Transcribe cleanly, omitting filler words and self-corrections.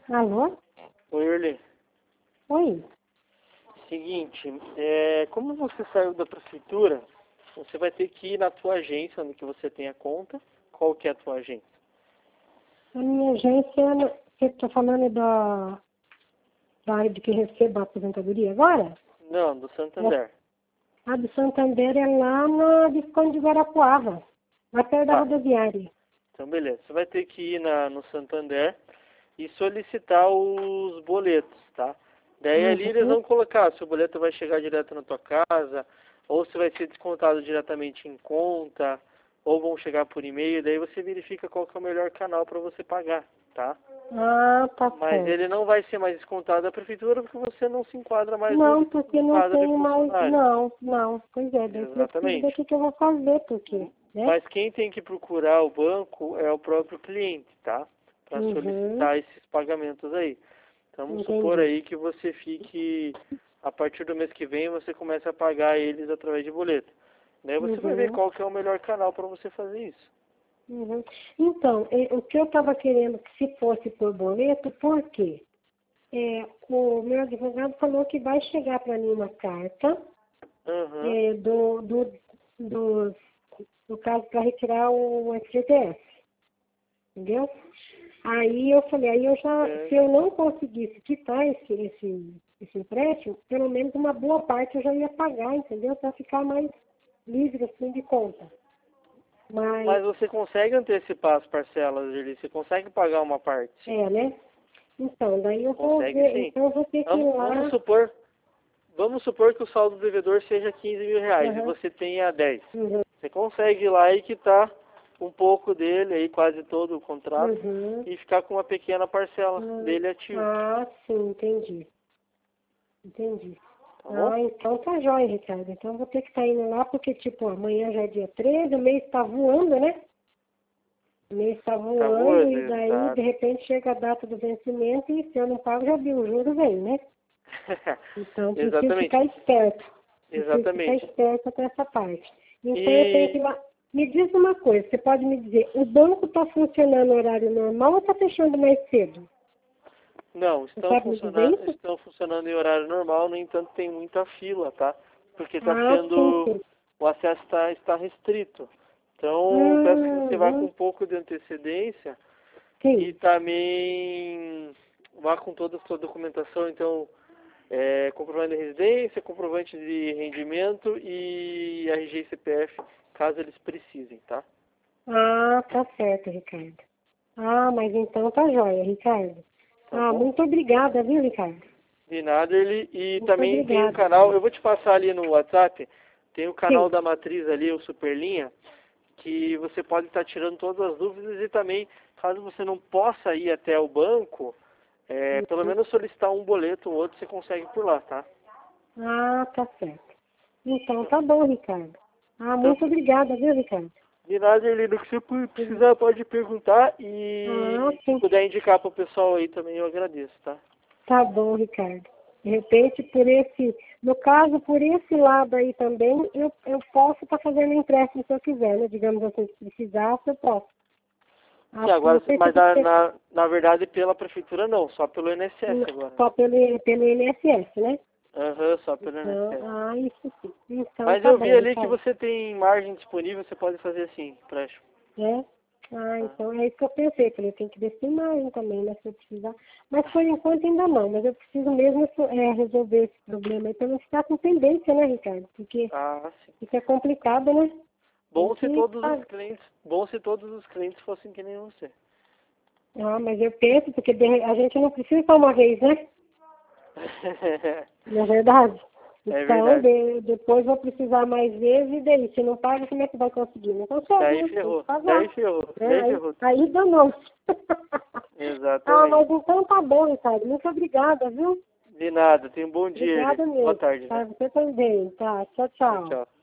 Alô? Oi, Erli. Oi. Seguinte, como você saiu da prefeitura, você vai ter que ir na tua agência, onde que você tem a conta. Qual que é a tua agência? A minha agência, você está falando da área de que receba a aposentadoria agora? Não, do Santander. A do Santander é lá na Visconde de Guarapuava, lá perto da Tá. rodoviária. Então, beleza. Você vai ter que ir no Santander e solicitar os boletos, tá? Daí ali eles vão colocar se o boleto vai chegar direto na tua casa, ou se vai ser descontado diretamente em conta, ou vão chegar por e-mail. Daí você verifica qual que é o melhor canal para você pagar, tá? Ah, tá Mas certo. ele não vai ser mais descontado da prefeitura porque você não se enquadra mais Não, no porque não quadro de tenho mais. funcionário. Não. Pois é, daí eu preciso ver o Exatamente. que eu vou fazer, porque, né? Mas quem tem que procurar o banco é o próprio cliente, tá? Para Uhum, solicitar esses pagamentos aí. Então vamos supor entendi. aí que você fique, a partir do mês que vem, você começa a pagar eles através de boleto. Daí você vai ver Uhum, qual que é o melhor canal para você fazer isso. uhum. Então, o que eu estava querendo que se fosse por boleto, por quê? O meu advogado falou que vai chegar para mim uma carta Aham. é, do, no caso, para retirar o FGTS, entendeu? Aí eu falei, se eu não conseguisse quitar esse empréstimo, pelo menos uma boa parte eu já ia pagar, entendeu? Para ficar mais livre assim de conta. Mas, Mas você consegue antecipar as parcelas, Eli? Você consegue pagar uma parte? né? Então, daí eu vou Consegue ver, sim. então eu vou ter que ir Vamos lá. supor, que o saldo do devedor seja 15 mil reais e Aham, você tenha 10. uhum, Você consegue ir lá e quitar um pouco dele, aí quase todo o contrato, uhum. e ficar com uma pequena parcela dele ativo, Sim, entendi. Entendi. tá bom? Ah, então tá jóia, Ricardo. Então eu vou ter que estar indo lá, porque, tipo, amanhã já é dia 13, o mês tá voando, né? O mês tá Tá voando, voando, e daí, de exato. repente, chega a data do vencimento, e se eu não pago, já vi, o juro vem, né? Então, preciso Exatamente, ficar esperto. Preciso ficar exatamente. esperto com essa parte. Então, eu tenho que ir E, lá. Me diz uma coisa, você pode me dizer, o banco está funcionando no horário normal ou está fechando mais cedo? não, Você sabe me dizer isso? estão funcionando em horário normal, no entanto tem muita fila, tá? Porque Ah, sim, sim. o acesso está restrito. Então, peço que você vá com Uhum. um pouco de antecedência e Sim. também vá com toda a sua documentação, então, comprovante de residência, comprovante de rendimento e RG e CPF, caso eles precisem, tá? Ah, tá certo, Ricardo. Ah, mas então tá jóia, Ricardo. Tá Ah, bom? muito obrigada, viu, Ricardo? De nada, e Muito também tem um obrigada. canal, eu vou te passar ali no WhatsApp, tem o canal Sim. da Matriz ali, o Superlinha, que você pode estar tirando todas as dúvidas e também, caso você não possa ir até o banco, pelo menos solicitar um boleto ou outro você consegue por lá, tá? Ah, tá certo. Então tá bom, Ricardo. Ah, Então, muito obrigada, viu, Ricardo? de nada, Elida, que você precisar pode perguntar Ah, e se sim. puder indicar para o pessoal aí também eu agradeço, tá? Tá bom, Ricardo. De repente, no caso, por esse lado aí também, eu posso estar fazendo empréstimo se eu quiser, né? Digamos assim, se precisasse, eu posso. Ah, Sim, agora, não sei se mas eu tenho que na verdade pela prefeitura não, só pelo INSS agora. só pelo INSS, né? Aham, só pelo Então, INSS. isso sim. Então Mas tá eu vi bom, ali que Ricardo. você tem margem disponível, você pode fazer assim, empréstimo. É? Ah, Tá? então é isso que eu pensei. Falei, tem que ver se imagem também, né? Se eu precisar. Mas por enquanto ainda não. Mas eu preciso mesmo resolver esse problema aí para não ficar com pendência, né, Ricardo? Porque Ah, sim. isso é complicado, né? Tem Bom se que todos os pagar. clientes, bom se todos os clientes fossem que nem você. Ah, mas eu penso, porque a gente não precisa só uma vez, né? Não é verdade? É Então, verdade. depois vou precisar mais vezes, e daí? Se não paga, como é que vai conseguir? Não consegue, Daí né? Tem que ferrou, pagar. daí ferrou, Né? daí Aí, ferrou. aí danou. Ah, Exatamente. mas então tá bom, Ricardo. Muito obrigada, viu? De nada, tenha um bom dia, ele. Obrigada Boa mesmo. tarde, né? Tá, você também. Tá, tchau, Tchau, tchau. tchau.